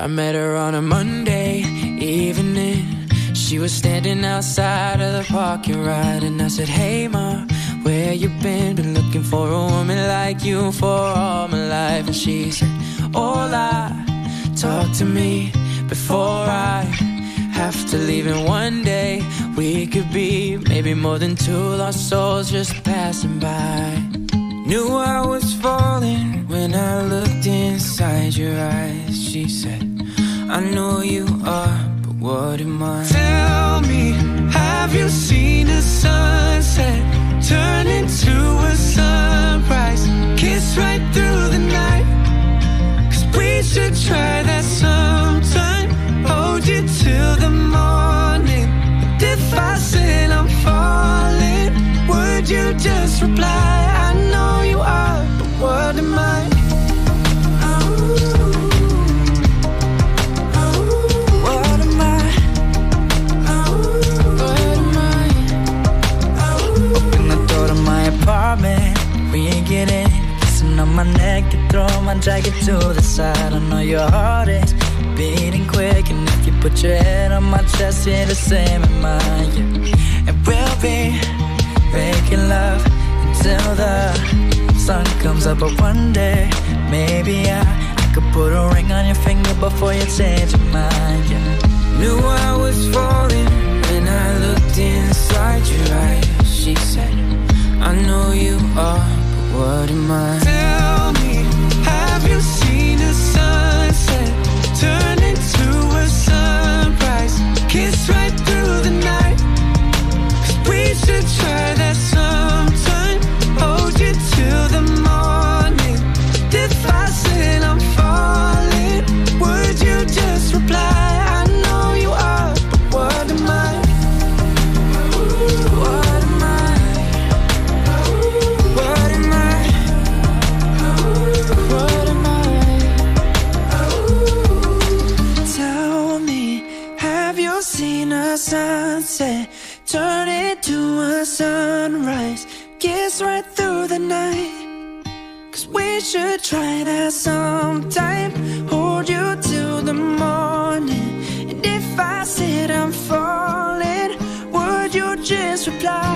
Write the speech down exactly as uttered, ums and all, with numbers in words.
I met her on a Monday evening. She was standing outside of the parking lot, and I said, hey ma, where you been? Been looking for a woman like you for all my life. And she said, hola, talk to me before I have to leave. And one day we could be maybe more than two lost souls just passing by. Knew I was falling when I looked inside your eyes. She said, I know you are, but what am I? Tell me, have you seen a sunset turn into a sunrise? Kiss right through the night. Cause we should try that sometime. Hold you till the morning. But if I said I'm falling, would you just reply? I know you are, but what am I? We ain't getting kissing on my neck, you throw my jacket to the side. I know your heart is beating quick, and if you put your head on my chest, you're the same in mine, yeah. And we'll be making love until the sun comes up. But one day, maybe I, I could put a ring on your finger before you change your mind, yeah. Knew I was falling when I looked inside your eyes. She said, I know you are, but what am I? Tell me, have you seen a sunset turn into a sunrise? Kiss right through the night. Cause we should try that sometime. Hold you till the morning. If I said I'm falling, would you just reply? I know you are, but what am I? What am I? Seen a sunset turn into a sunrise, kiss right through the night. Cause we should try that sometime. Hold you till the morning. And if I said I'm falling, would you just reply?